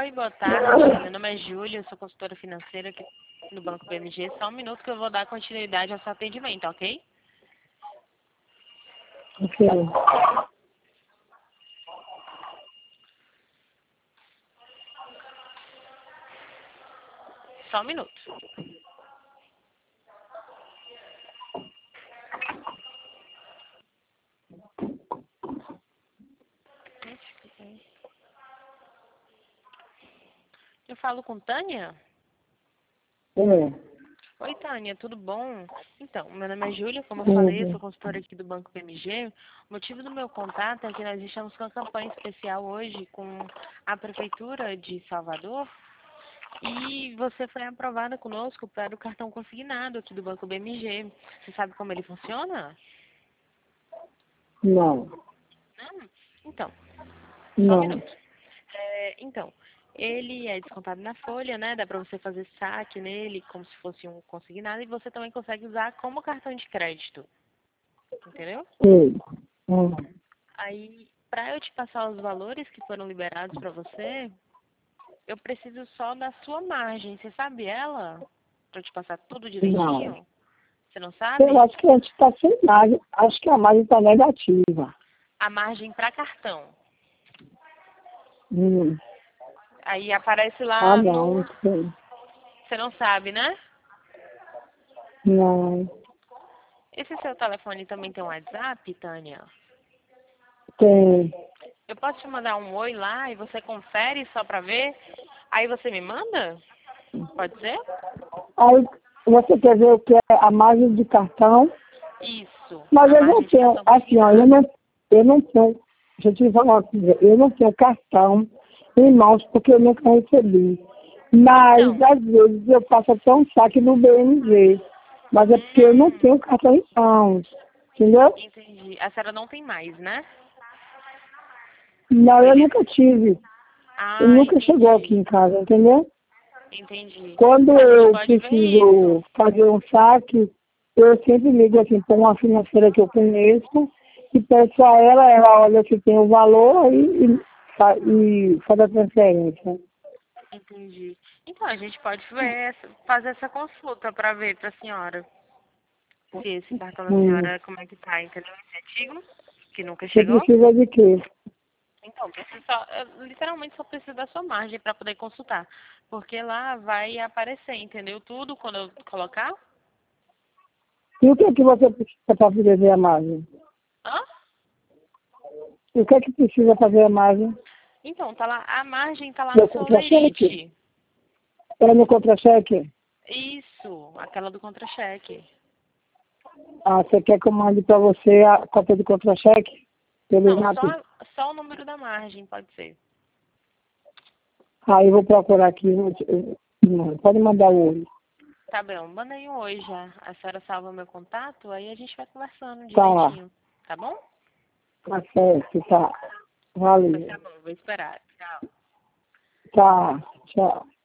Oi, boa tarde. Meu nome é Júlia, eu sou consultora financeira aqui no Banco BMG. Só um minuto que eu vou dar continuidade ao seu atendimento, ok? Ok. Só um minuto. Eu falo com Tânia? É. Oi, Tânia, tudo bom? Então, meu nome é Júlia, como eu falei, eu sou Uhum. consultora aqui do Banco BMG. O motivo do meu contato é que nós estamos com uma campanha especial hoje com a Prefeitura de Salvador e você foi aprovada conosco para o cartão consignado aqui do Banco BMG. Você sabe como ele funciona? Não. Não? Então, só um Não. minuto. Então, ele é descontado na folha, né? Dá para você fazer saque nele como se fosse um consignado e você também consegue usar como cartão de crédito. Entendeu? Sei. Uhum. Aí, para eu te passar os valores que foram liberados para você, eu preciso só da sua margem. Você sabe ela? Para eu te passar tudo Não. direitinho? Você não Eu sabe? acho que a gente está sem margem. Acho que a margem está negativa. A margem para cartão. Hum. Aí aparece Ah, lá não. no... Não sei. Você não sabe, né? Não. Esse seu telefone também tem um WhatsApp, Tânia? Tem. Eu posso te mandar um oi lá e você confere só pra ver? Aí você me manda? Pode ser? Aí você quer ver o que é a margem de cartão? Isso. Mas A eu não margem de tenho, cartão assim, ó, consignado. eu não tenho, deixa eu te falar uma coisa, eu não tenho cartão em mãos porque eu nunca recebi. Mas, Então. às vezes, eu faço até um saque no BMG. Mas é porque eu não Hum, tenho cartão em mãos. Entendeu? entendi. A senhora não tem mais, né? Não, eu Beleza. nunca tive. E Ah, nunca chegou aqui entendi. em casa, entendeu? Entendi. Quando A gente eu pode ver isso. preciso fazer um saque, eu sempre ligo assim para uma financeira que eu conheço e peço a ela, ela olha se tem o valor aí e faz a transferência. Entendi. Então, a gente pode ver fazer essa consulta pra ver pra senhora. Se esse cartão da Hum. senhora, como é que tá, entendeu? Esse antigo, que nunca Você chegou. precisa de quê? Então, eu literalmente só preciso da sua margem para poder consultar. Porque lá vai aparecer, entendeu? Tudo quando eu colocar. E o que é que você precisa para fazer a margem? Hã? E o que é que precisa fazer a margem? Então, tá lá, a margem tá lá no No seu contra-cheque? lerite. É no contra-cheque? Isso, aquela do contra-cheque. Ah, você quer que eu mande para você a cópia do contra-cheque? Pelo Não, zap? só o número da margem, pode ser. Aí eu vou procurar aqui. Não, pode mandar o olho. Tá bom, manda aí um oi já. A senhora salva meu contato, aí a gente vai conversando Tá, direitinho. Tá bom? tá certo, tá. Pois tá Valeu. bom, vou esperar. Tchau. Tá, tchau.